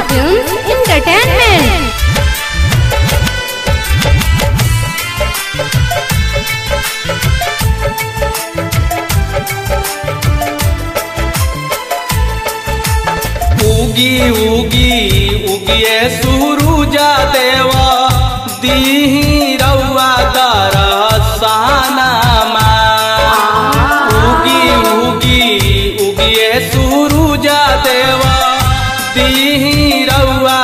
Films Entertainment. उगी उगी उगिए सूरुजा देवा दीही रउआ दरसनामा। उगी उगी उगिए सूरुजा देवा दीही रउआ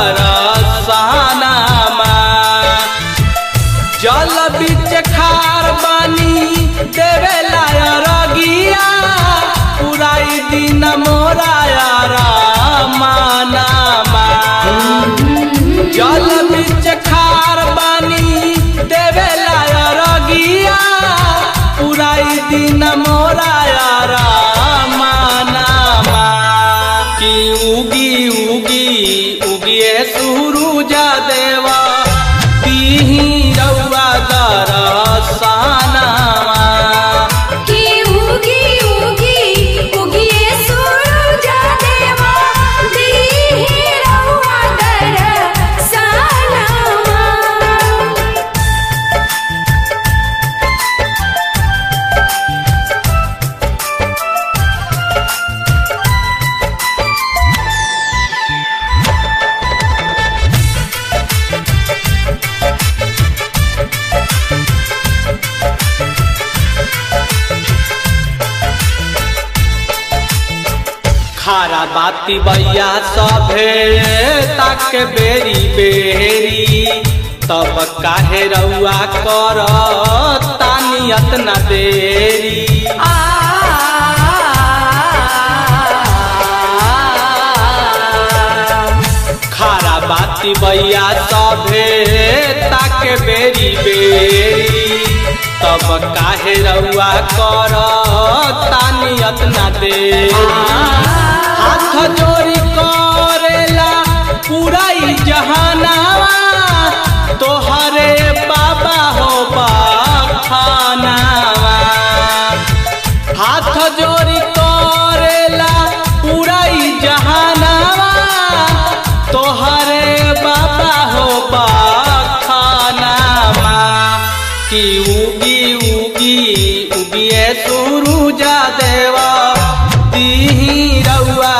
दरसनामा। जल बीच खार बानी देवेला रगिया पुराई दिन मोरा रामानामा। जल बीच खार बानी देवेला रगिया पुराई दिन मोरा रामानामा। कि उगी उगी उगिए सूरुजा देवा दीही रउआ दरसनामा। खारा बाती बैया सभे ताक बेरी बेरी तब काहे रउआ कर तानियत न देरी। खारा बाती बैया सभे ताक बेरी बेरी तब काहे रउआ कर तानियत न देरी। हाथ जोड़ी करेला पूराई जहानावा तोहरे बाबा हो बखानावा। हाथ जोड़ी करेला पूराई जहानावा तोहरे बाबा हो बखानावा। कि उगी उगी उगिए सूरुजा देवा दीही रउआ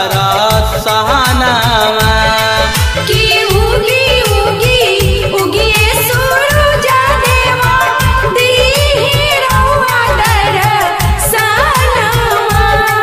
दरसनामा। कि उगी उगी उगिए सूरुजा देवा दीही रउआ दरसनामा।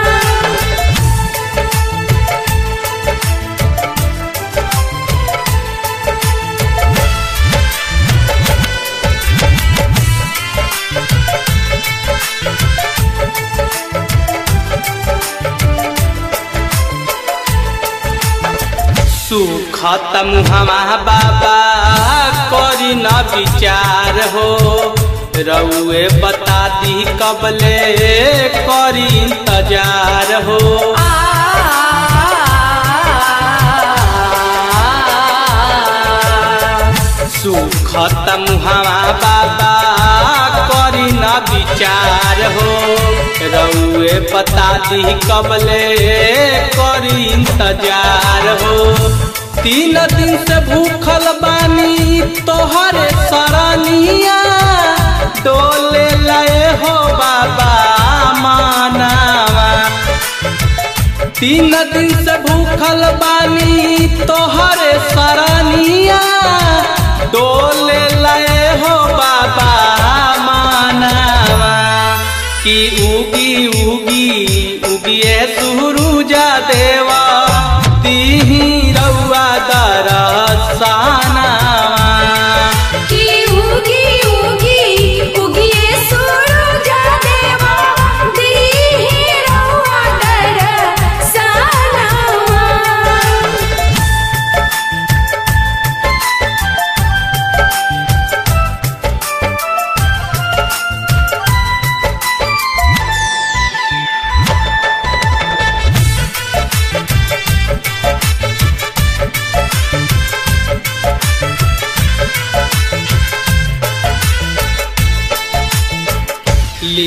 सुखत मुहमा बाबा करी न विचार हो रउए बता दी कबले करी इंतजार हो। सुखत मुहमा बाबा करी न विचार हो रउए बता दी कबले करी इंतजार हो। 3 दिन से भूखल बानी तोहरे सरनिया डोले लए हो बाबा मानावा। 3 दिन से भूखल बानी तोहरे सरनिया डोले लए हो बाबा मानावा। कि उगी उगी उगिए सूरुजा देवा दीही रउआ दरसनामा। कि उगी उगी उगिए सूरुजा देवा दीही रउआ दरसनामा।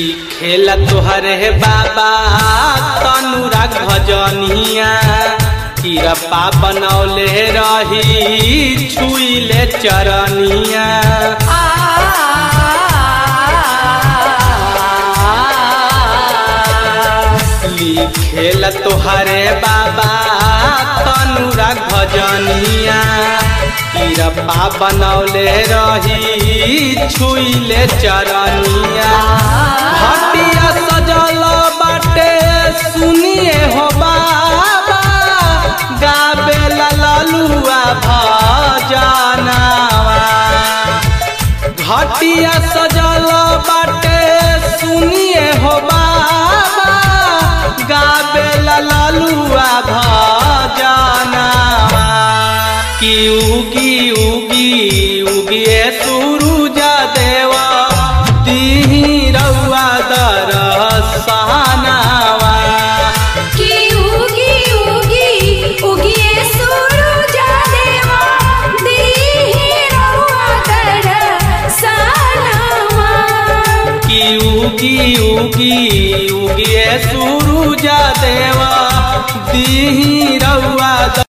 लिखेला तोहरे बाबा तनुराग भजनिया कृपा बनौले रही छुइले चरनिया लिखेल तोहरे बाबा तनुरा भजनिया कृपा बनौले रही छुइले चरनिया हटिया सजल बाटे सुनिए हो बाबा गाबे ललुआ भजनवा हटिया सजल बाटे सुनिए हो बाबा गाबे ललुआ भजनवा कि उगी उगी उगिए सूरज देवा तिहि रउआ दरसनावा कि उगी उगी उगिए सूरज देवा दीहि रउआ दरसनावा कि उगी उगी उगिए सूरज देवा तिहि रउआ